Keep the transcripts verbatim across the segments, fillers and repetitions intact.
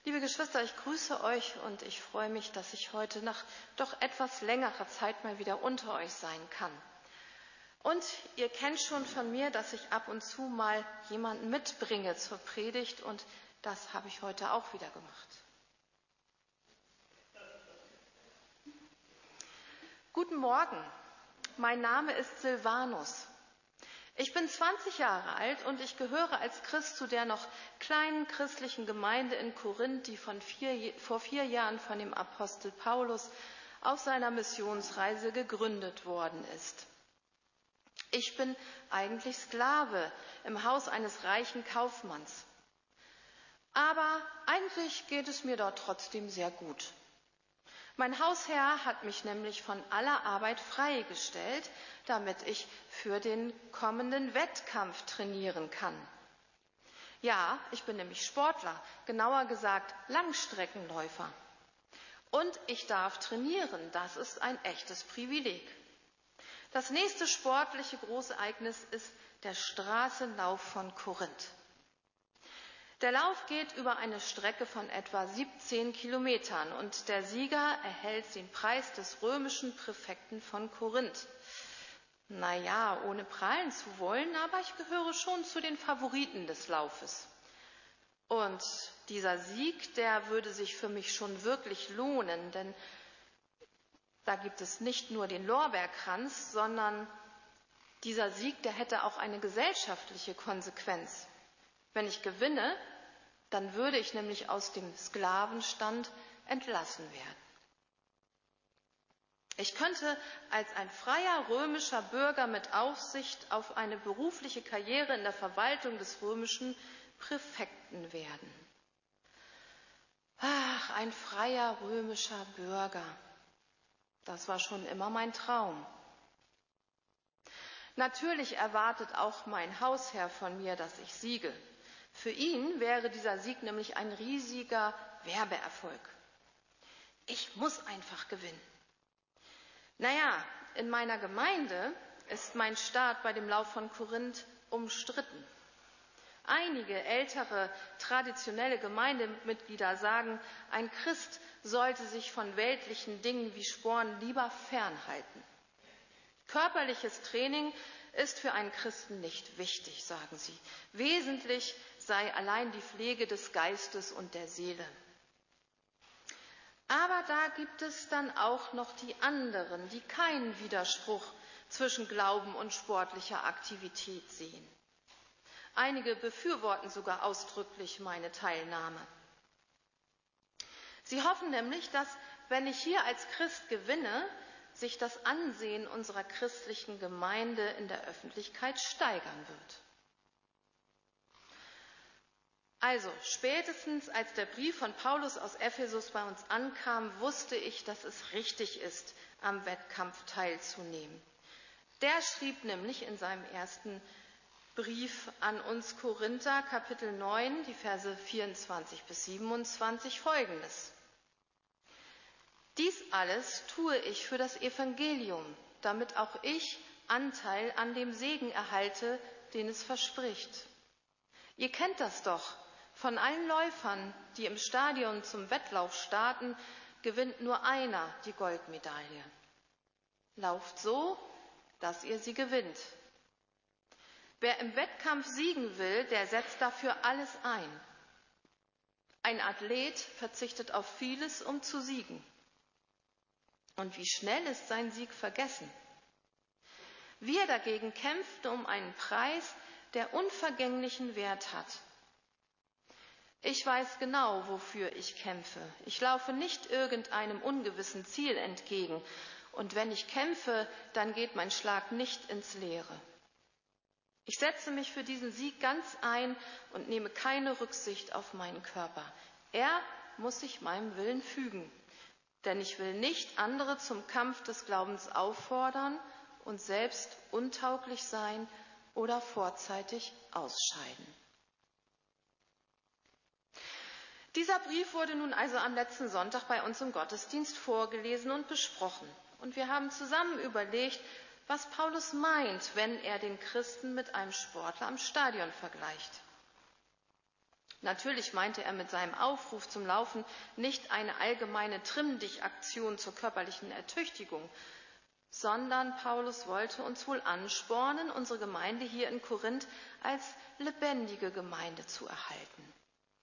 Liebe Geschwister, ich grüße euch und ich freue mich, dass ich heute nach doch etwas längerer Zeit mal wieder unter euch sein kann. Und ihr kennt schon von mir, dass ich ab und zu mal jemanden mitbringe zur Predigt und das habe ich heute auch wieder gemacht. Guten Morgen, mein Name ist Silvanus. Ich bin zwanzig Jahre alt und ich gehöre als Christ zu der noch kleinen christlichen Gemeinde in Korinth, die von vier, vor vier Jahren von dem Apostel Paulus auf seiner Missionsreise gegründet worden ist. Ich bin eigentlich Sklave im Haus eines reichen Kaufmanns. Aber eigentlich geht es mir dort trotzdem sehr gut. Mein Hausherr hat mich nämlich von aller Arbeit freigestellt, damit ich für den kommenden Wettkampf trainieren kann. Ja, ich bin nämlich Sportler, genauer gesagt Langstreckenläufer. Und ich darf trainieren, das ist ein echtes Privileg. Das nächste sportliche Großereignis ist der Straßenlauf von Korinth. Der Lauf geht über eine Strecke von etwa siebzehn Kilometern und der Sieger erhält den Preis des römischen Präfekten von Korinth. Naja, ohne prahlen zu wollen, aber ich gehöre schon zu den Favoriten des Laufes. Und dieser Sieg, der würde sich für mich schon wirklich lohnen, denn da gibt es nicht nur den Lorbeerkranz, sondern dieser Sieg, der hätte auch eine gesellschaftliche Konsequenz. Wenn ich gewinne, dann würde ich nämlich aus dem Sklavenstand entlassen werden. Ich könnte als ein freier römischer Bürger mit Aussicht auf eine berufliche Karriere in der Verwaltung des römischen Präfekten werden. Ach, ein freier römischer Bürger. Das war schon immer mein Traum. Natürlich erwartet auch mein Hausherr von mir, dass ich siege. Für ihn wäre dieser Sieg nämlich ein riesiger Werbeerfolg. Ich muss einfach gewinnen. Naja, in meiner Gemeinde ist mein Start bei dem Lauf von Korinth umstritten. Einige ältere, traditionelle Gemeindemitglieder sagen, ein Christ sollte sich von weltlichen Dingen wie Sporn lieber fernhalten. Körperliches Training ist für einen Christen nicht wichtig, sagen sie. Wesentlich sei allein die Pflege des Geistes und der Seele. Aber da gibt es dann auch noch die anderen, die keinen Widerspruch zwischen Glauben und sportlicher Aktivität sehen. Einige befürworten sogar ausdrücklich meine Teilnahme. Sie hoffen nämlich, dass, wenn ich hier als Christ gewinne, sich das Ansehen unserer christlichen Gemeinde in der Öffentlichkeit steigern wird. Also, spätestens als der Brief von Paulus aus Ephesus bei uns ankam, wusste ich, dass es richtig ist, am Wettkampf teilzunehmen. Der schrieb nämlich in seinem ersten Brief an uns Korinther, Kapitel neun, die Verse vierundzwanzig bis siebenundzwanzig, Folgendes. Dies alles tue ich für das Evangelium, damit auch ich Anteil an dem Segen erhalte, den es verspricht. Ihr kennt das doch. Von allen Läufern, die im Stadion zum Wettlauf starten, gewinnt nur einer die Goldmedaille. Lauft so, dass ihr sie gewinnt. Wer im Wettkampf siegen will, der setzt dafür alles ein. Ein Athlet verzichtet auf vieles, um zu siegen. Und wie schnell ist sein Sieg vergessen? Wir dagegen kämpften um einen Preis, der unvergänglichen Wert hat. Ich weiß genau, wofür ich kämpfe. Ich laufe nicht irgendeinem ungewissen Ziel entgegen. Und wenn ich kämpfe, dann geht mein Schlag nicht ins Leere. Ich setze mich für diesen Sieg ganz ein und nehme keine Rücksicht auf meinen Körper. Er muss sich meinem Willen fügen. Denn ich will nicht andere zum Kampf des Glaubens auffordern und selbst untauglich sein oder vorzeitig ausscheiden. Dieser Brief wurde nun also am letzten Sonntag bei uns im Gottesdienst vorgelesen und besprochen. Und wir haben zusammen überlegt, was Paulus meint, wenn er den Christen mit einem Sportler am Stadion vergleicht. Natürlich meinte er mit seinem Aufruf zum Laufen nicht eine allgemeine Trimm-dich-Aktion zur körperlichen Ertüchtigung, sondern Paulus wollte uns wohl anspornen, unsere Gemeinde hier in Korinth als lebendige Gemeinde zu erhalten.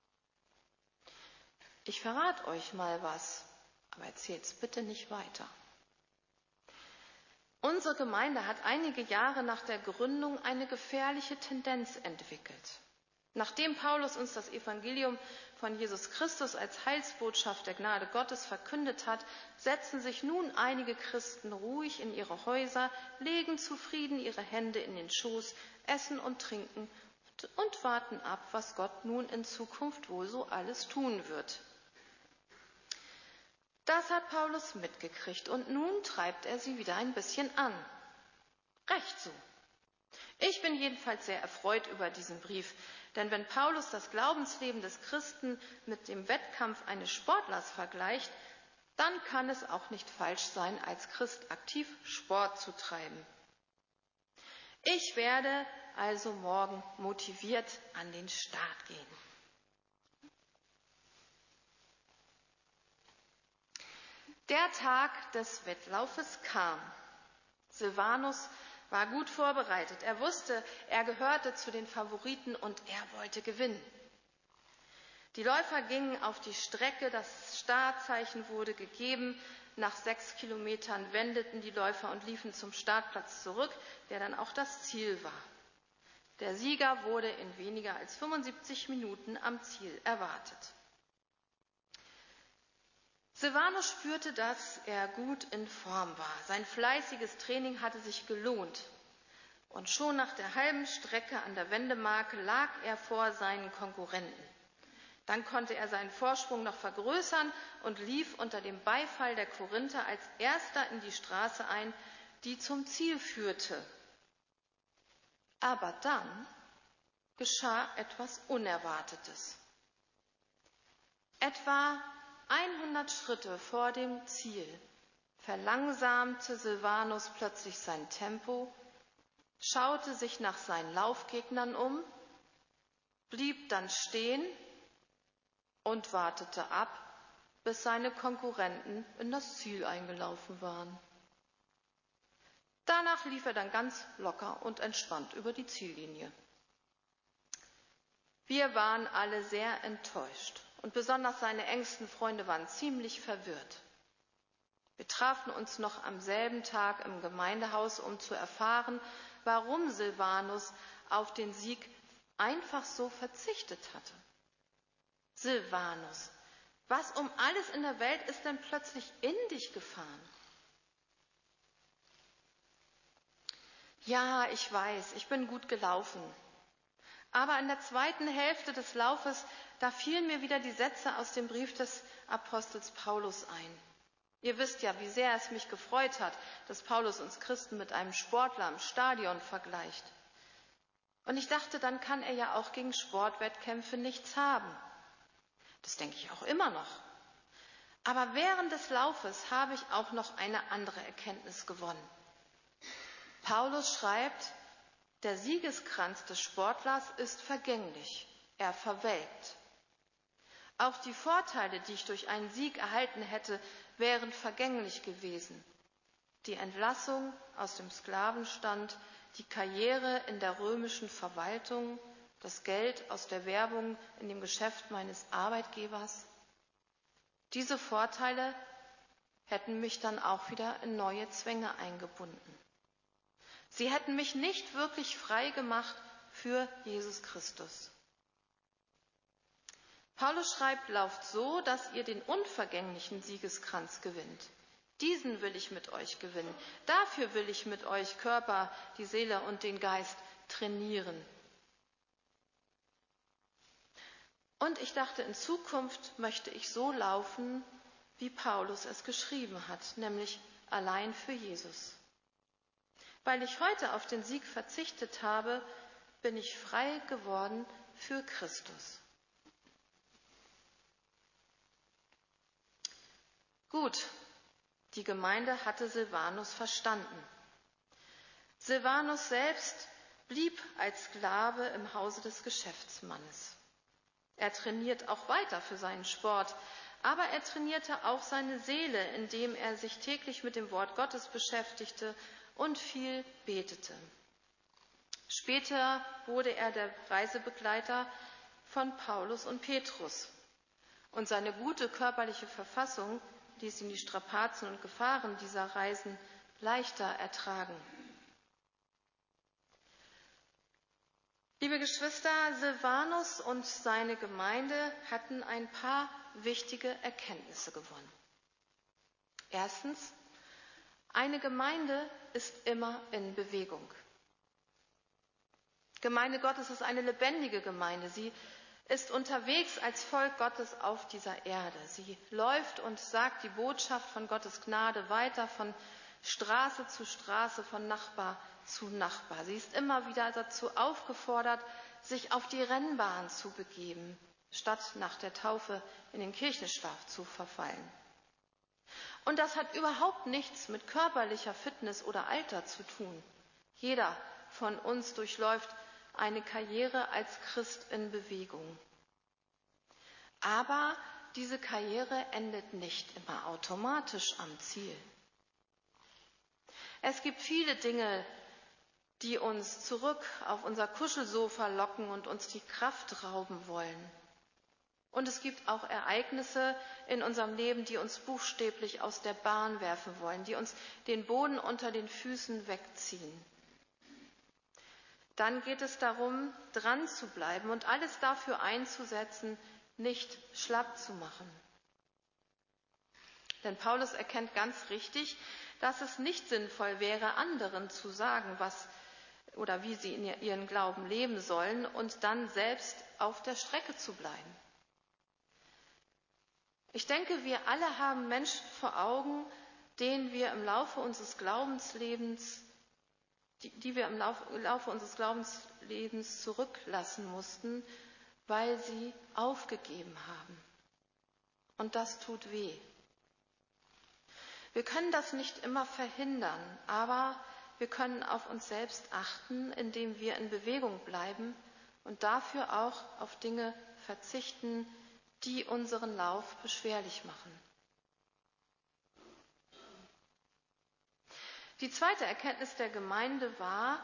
Ich verrate euch mal was, aber erzählt's bitte nicht weiter. Unsere Gemeinde hat einige Jahre nach der Gründung eine gefährliche Tendenz entwickelt. Nachdem Paulus uns das Evangelium von Jesus Christus als Heilsbotschaft der Gnade Gottes verkündet hat, setzen sich nun einige Christen ruhig in ihre Häuser, legen zufrieden ihre Hände in den Schoß, essen und trinken und, und warten ab, was Gott nun in Zukunft wohl so alles tun wird. Das hat Paulus mitgekriegt und nun treibt er sie wieder ein bisschen an. Recht so. Ich bin jedenfalls sehr erfreut über diesen Brief, denn wenn Paulus das Glaubensleben des Christen mit dem Wettkampf eines Sportlers vergleicht, dann kann es auch nicht falsch sein, als Christ aktiv Sport zu treiben. Ich werde also morgen motiviert an den Start gehen. Der Tag des Wettlaufes kam. Silvanus war gut vorbereitet. Er wusste, er gehörte zu den Favoriten und er wollte gewinnen. Die Läufer gingen auf die Strecke, das Startzeichen wurde gegeben. Nach sechs Kilometern wendeten die Läufer und liefen zum Startplatz zurück, der dann auch das Ziel war. Der Sieger wurde in weniger als fünfundsiebzig Minuten am Ziel erwartet. Silvanus spürte, dass er gut in Form war. Sein fleißiges Training hatte sich gelohnt. Und schon nach der halben Strecke an der Wendemarke lag er vor seinen Konkurrenten. Dann konnte er seinen Vorsprung noch vergrößern und lief unter dem Beifall der Korinther als Erster in die Straße ein, die zum Ziel führte. Aber dann geschah etwas Unerwartetes. Etwa hundert Schritte vor dem Ziel verlangsamte Silvanus plötzlich sein Tempo, schaute sich nach seinen Laufgegnern um, blieb dann stehen und wartete ab, bis seine Konkurrenten in das Ziel eingelaufen waren. Danach lief er dann ganz locker und entspannt über die Ziellinie. Wir waren alle sehr enttäuscht. Und besonders seine engsten Freunde waren ziemlich verwirrt. Wir trafen uns noch am selben Tag im Gemeindehaus, um zu erfahren, warum Silvanus auf den Sieg einfach so verzichtet hatte. Silvanus, was um alles in der Welt ist denn plötzlich in dich gefahren? Ja, ich weiß, ich bin gut gelaufen. Aber in der zweiten Hälfte des Laufes, da fielen mir wieder die Sätze aus dem Brief des Apostels Paulus ein. Ihr wisst ja, wie sehr es mich gefreut hat, dass Paulus uns Christen mit einem Sportler im Stadion vergleicht. Und ich dachte, dann kann er ja auch gegen Sportwettkämpfe nichts haben. Das denke ich auch immer noch. Aber während des Laufes habe ich auch noch eine andere Erkenntnis gewonnen. Paulus schreibt, der Siegeskranz des Sportlers ist vergänglich, er verwelkt. Auch die Vorteile, die ich durch einen Sieg erhalten hätte, wären vergänglich gewesen. Die Entlassung aus dem Sklavenstand, die Karriere in der römischen Verwaltung, das Geld aus der Werbung in dem Geschäft meines Arbeitgebers. Diese Vorteile hätten mich dann auch wieder in neue Zwänge eingebunden. Sie hätten mich nicht wirklich frei gemacht für Jesus Christus. Paulus schreibt, lauft so, dass ihr den unvergänglichen Siegeskranz gewinnt. Diesen will ich mit euch gewinnen. Dafür will ich mit euch Körper, die Seele und den Geist trainieren. Und ich dachte, in Zukunft möchte ich so laufen, wie Paulus es geschrieben hat, nämlich allein für Jesus. Weil ich heute auf den Sieg verzichtet habe, bin ich frei geworden für Christus. Gut, die Gemeinde hatte Silvanus verstanden. Silvanus selbst blieb als Sklave im Hause des Geschäftsmannes. Er trainiert auch weiter für seinen Sport, aber er trainierte auch seine Seele, indem er sich täglich mit dem Wort Gottes beschäftigte und viel betete. Später wurde er der Reisebegleiter von Paulus und Petrus. Und seine gute körperliche Verfassung ließ ihn die Strapazen und Gefahren dieser Reisen leichter ertragen. Liebe Geschwister, Silvanus und seine Gemeinde hatten ein paar wichtige Erkenntnisse gewonnen. Erstens, eine Gemeinde ist immer in Bewegung. Gemeinde Gottes ist eine lebendige Gemeinde. Sie ist unterwegs als Volk Gottes auf dieser Erde. Sie läuft und sagt die Botschaft von Gottes Gnade weiter von Straße zu Straße, von Nachbar zu Nachbar. Sie ist immer wieder dazu aufgefordert, sich auf die Rennbahn zu begeben, statt nach der Taufe in den Kirchenschlaf zu verfallen. Und das hat überhaupt nichts mit körperlicher Fitness oder Alter zu tun. Jeder von uns durchläuft eine Karriere als Christ in Bewegung. Aber diese Karriere endet nicht immer automatisch am Ziel. Es gibt viele Dinge, die uns zurück auf unser Kuschelsofa locken und uns die Kraft rauben wollen. Und es gibt auch Ereignisse in unserem Leben, die uns buchstäblich aus der Bahn werfen wollen, die uns den Boden unter den Füßen wegziehen. Dann geht es darum, dran zu bleiben und alles dafür einzusetzen, nicht schlapp zu machen. Denn Paulus erkennt ganz richtig, dass es nicht sinnvoll wäre, anderen zu sagen, was oder wie sie in ihren Glauben leben sollen und dann selbst auf der Strecke zu bleiben. Ich denke, wir alle haben Menschen vor Augen, denen wir im Laufe unseres Glaubenslebens, die, die wir im Laufe, im Laufe unseres Glaubenslebens zurücklassen mussten, weil sie aufgegeben haben. Und das tut weh. Wir können das nicht immer verhindern, aber wir können auf uns selbst achten, indem wir in Bewegung bleiben und dafür auch auf Dinge verzichten, die unseren Lauf beschwerlich machen. Die zweite Erkenntnis der Gemeinde war,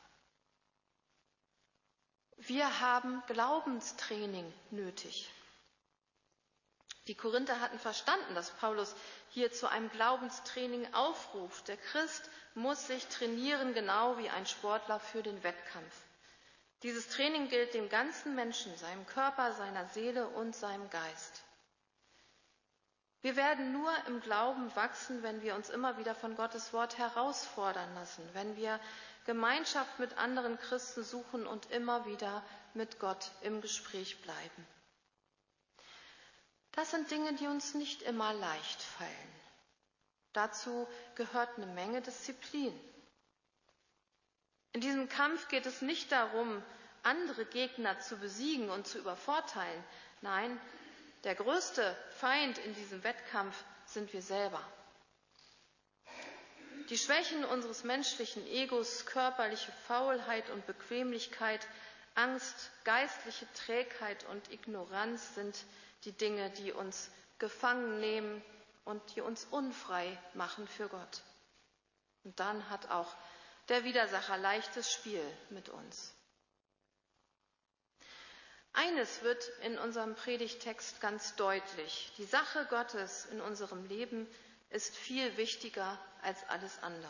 wir haben Glaubenstraining nötig. Die Korinther hatten verstanden, dass Paulus hier zu einem Glaubenstraining aufruft. Der Christ muss sich trainieren, genau wie ein Sportler für den Wettkampf. Dieses Training gilt dem ganzen Menschen, seinem Körper, seiner Seele und seinem Geist. Wir werden nur im Glauben wachsen, wenn wir uns immer wieder von Gottes Wort herausfordern lassen, wenn wir Gemeinschaft mit anderen Christen suchen und immer wieder mit Gott im Gespräch bleiben. Das sind Dinge, die uns nicht immer leicht fallen. Dazu gehört eine Menge Disziplin. In diesem Kampf geht es nicht darum, andere Gegner zu besiegen und zu übervorteilen. Nein, der größte Feind in diesem Wettkampf sind wir selber. Die Schwächen unseres menschlichen Egos, körperliche Faulheit und Bequemlichkeit, Angst, geistliche Trägheit und Ignoranz sind die Dinge, die uns gefangen nehmen und die uns unfrei machen für Gott. Und dann hat auch der Widersacher leichtes Spiel mit uns. Eines wird in unserem Predigtext ganz deutlich: Die Sache Gottes in unserem Leben ist viel wichtiger als alles andere.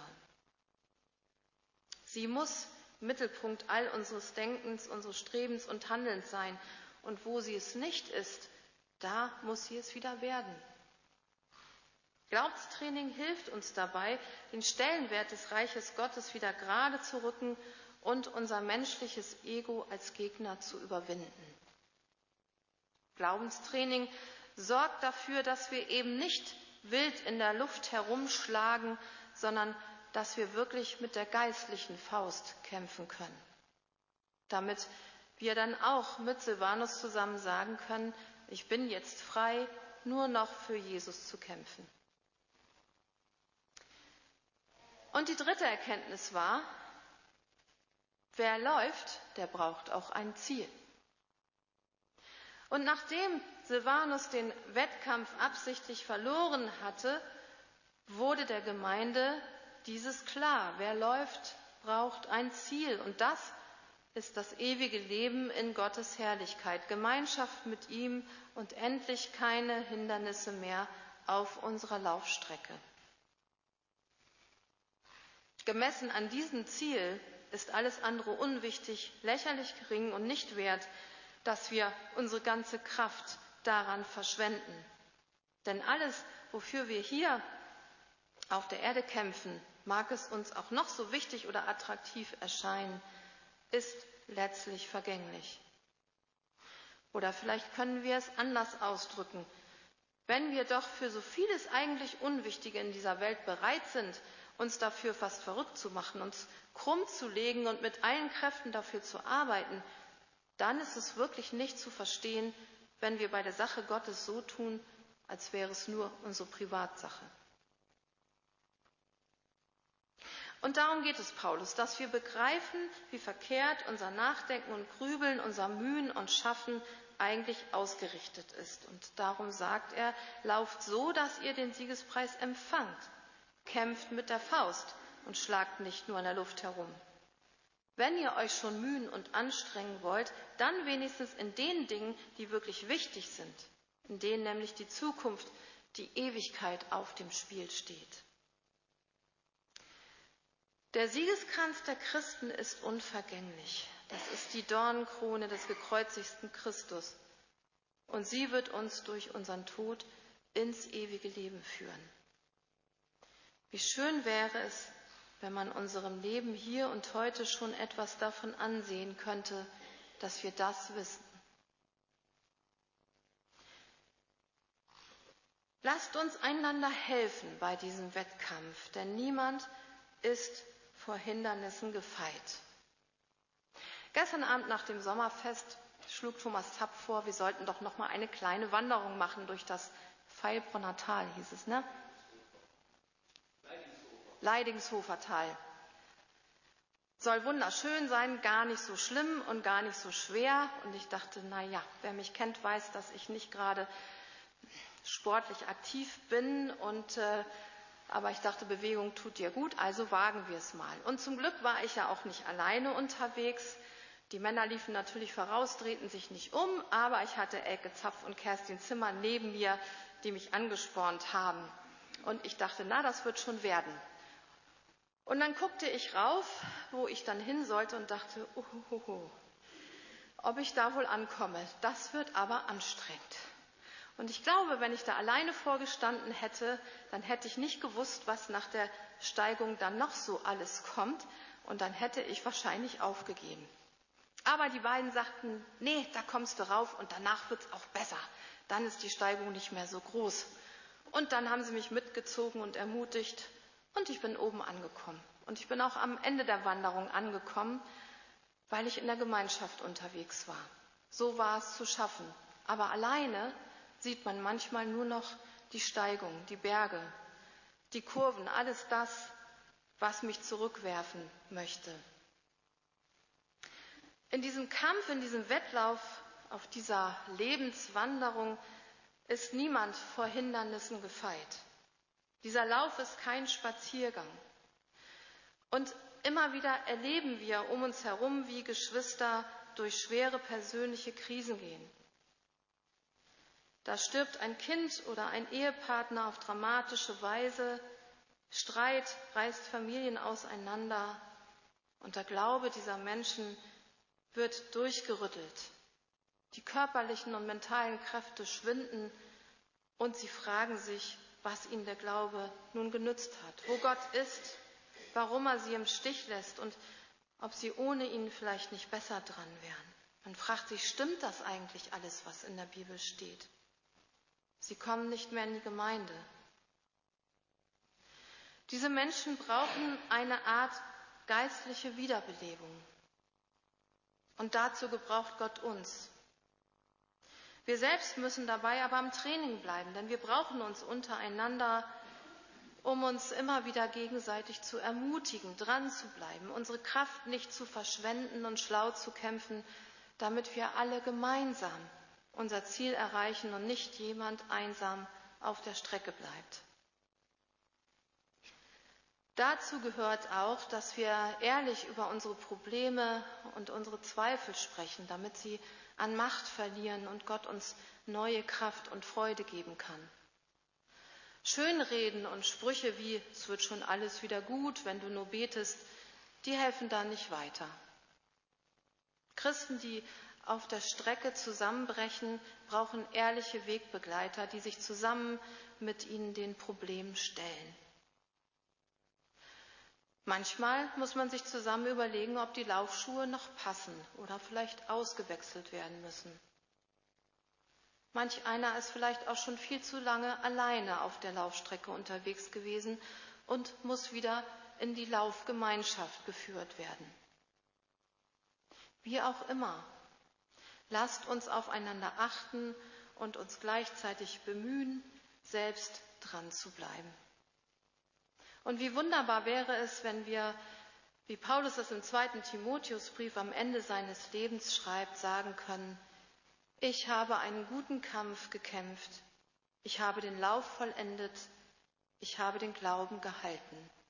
Sie muss Mittelpunkt all unseres Denkens, unseres Strebens und Handelns sein. Und wo sie es nicht ist, da muss sie es wieder werden. Glaubenstraining hilft uns dabei, den Stellenwert des Reiches Gottes wieder gerade zu rücken und unser menschliches Ego als Gegner zu überwinden. Glaubenstraining sorgt dafür, dass wir eben nicht wild in der Luft herumschlagen, sondern dass wir wirklich mit der geistlichen Faust kämpfen können. Damit wir dann auch mit Silvanus zusammen sagen können, ich bin jetzt frei, nur noch für Jesus zu kämpfen. Und die dritte Erkenntnis war, wer läuft, der braucht auch ein Ziel. Und nachdem Silvanus den Wettkampf absichtlich verloren hatte, wurde der Gemeinde dieses klar: Wer läuft, braucht ein Ziel, und das ist das ewige Leben in Gottes Herrlichkeit, Gemeinschaft mit ihm und endlich keine Hindernisse mehr auf unserer Laufstrecke. Gemessen an diesem Ziel ist alles andere unwichtig, lächerlich gering und nicht wert, dass wir unsere ganze Kraft daran verschwenden. Denn alles, wofür wir hier auf der Erde kämpfen, mag es uns auch noch so wichtig oder attraktiv erscheinen, ist letztlich vergänglich. Oder vielleicht können wir es anders ausdrücken. Wenn wir doch für so vieles eigentlich Unwichtige in dieser Welt bereit sind, uns dafür fast verrückt zu machen, uns krumm zu legen und mit allen Kräften dafür zu arbeiten, dann ist es wirklich nicht zu verstehen, wenn wir bei der Sache Gottes so tun, als wäre es nur unsere Privatsache. Und darum geht es Paulus, dass wir begreifen, wie verkehrt unser Nachdenken und Grübeln, unser Mühen und Schaffen eigentlich ausgerichtet ist. Und darum sagt er: Lauft so, dass ihr den Siegespreis empfangt. Kämpft mit der Faust und schlagt nicht nur in der Luft herum. Wenn ihr euch schon mühen und anstrengen wollt, dann wenigstens in den Dingen, die wirklich wichtig sind, in denen nämlich die Zukunft, die Ewigkeit auf dem Spiel steht. Der Siegeskranz der Christen ist unvergänglich. Das ist die Dornenkrone des gekreuzigten Christus. Und sie wird uns durch unseren Tod ins ewige Leben führen. Wie schön wäre es, wenn man unserem Leben hier und heute schon etwas davon ansehen könnte, dass wir das wissen. Lasst uns einander helfen bei diesem Wettkampf, denn niemand ist vor Hindernissen gefeit. Gestern Abend nach dem Sommerfest schlug Thomas Zapp vor, wir sollten doch noch mal eine kleine Wanderung machen durch das Veilbronner Tal, hieß es, ne? Leidingshofer Tal. Soll wunderschön sein, gar nicht so schlimm und gar nicht so schwer. Und ich dachte, na ja, wer mich kennt, weiß, dass ich nicht gerade sportlich aktiv bin. Und, äh, aber ich dachte, Bewegung tut dir gut, also wagen wir es mal. Und zum Glück war ich ja auch nicht alleine unterwegs. Die Männer liefen natürlich voraus, drehten sich nicht um, aber ich hatte Elke Zapf und Kerstin Zimmer neben mir, die mich angespornt haben. Und ich dachte, na, das wird schon werden. Und dann guckte ich rauf, wo ich dann hin sollte und dachte, ohoho, ob ich da wohl ankomme. Das wird aber anstrengend. Und ich glaube, wenn ich da alleine vorgestanden hätte, dann hätte ich nicht gewusst, was nach der Steigung dann noch so alles kommt. Und dann hätte ich wahrscheinlich aufgegeben. Aber die beiden sagten, nee, da kommst du rauf und danach wird's auch besser. Dann ist die Steigung nicht mehr so groß. Und dann haben sie mich mitgezogen und ermutigt. Und ich bin oben angekommen. Und ich bin auch am Ende der Wanderung angekommen, weil ich in der Gemeinschaft unterwegs war. So war es zu schaffen. Aber alleine sieht man manchmal nur noch die Steigung, die Berge, die Kurven, alles das, was mich zurückwerfen möchte. In diesem Kampf, in diesem Wettlauf, auf dieser Lebenswanderung ist niemand vor Hindernissen gefeit. Dieser Lauf ist kein Spaziergang. Und immer wieder erleben wir um uns herum, wie Geschwister durch schwere persönliche Krisen gehen. Da stirbt ein Kind oder ein Ehepartner auf dramatische Weise, Streit reißt Familien auseinander und der Glaube dieser Menschen wird durchgerüttelt. Die körperlichen und mentalen Kräfte schwinden und sie fragen sich, was ihnen der Glaube nun genützt hat, wo Gott ist, warum er sie im Stich lässt und ob sie ohne ihn vielleicht nicht besser dran wären. Man fragt sich, stimmt das eigentlich alles, was in der Bibel steht? Sie kommen nicht mehr in die Gemeinde. Diese Menschen brauchen eine Art geistliche Wiederbelebung. Und dazu gebraucht Gott uns. Wir selbst müssen dabei aber am Training bleiben, denn wir brauchen uns untereinander, um uns immer wieder gegenseitig zu ermutigen, dran zu bleiben, unsere Kraft nicht zu verschwenden und schlau zu kämpfen, damit wir alle gemeinsam unser Ziel erreichen und nicht jemand einsam auf der Strecke bleibt. Dazu gehört auch, dass wir ehrlich über unsere Probleme und unsere Zweifel sprechen, damit sie an Macht verlieren und Gott uns neue Kraft und Freude geben kann. Schönreden und Sprüche wie „es wird schon alles wieder gut, wenn du nur betest“, die helfen da nicht weiter. Christen, die auf der Strecke zusammenbrechen, brauchen ehrliche Wegbegleiter, die sich zusammen mit ihnen den Problemen stellen. Manchmal muss man sich zusammen überlegen, ob die Laufschuhe noch passen oder vielleicht ausgewechselt werden müssen. Manch einer ist vielleicht auch schon viel zu lange alleine auf der Laufstrecke unterwegs gewesen und muss wieder in die Laufgemeinschaft geführt werden. Wie auch immer, lasst uns aufeinander achten und uns gleichzeitig bemühen, selbst dran zu bleiben. Und wie wunderbar wäre es, wenn wir, wie Paulus es im zweiten Timotheusbrief am Ende seines Lebens schreibt, sagen können: Ich habe einen guten Kampf gekämpft, ich habe den Lauf vollendet, ich habe den Glauben gehalten.